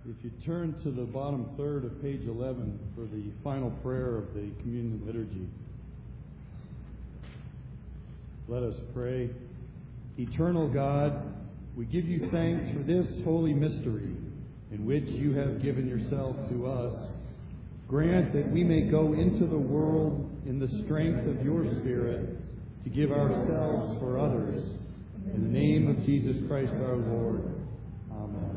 If you turn to the bottom third of page 11 for the final prayer of the communion liturgy, let us pray. Eternal God, we give you thanks for this holy mystery in which you have given yourself to us. Grant that we may go into the world in the strength of your Spirit to give ourselves for others. In the name of Jesus Christ our Lord. Amen.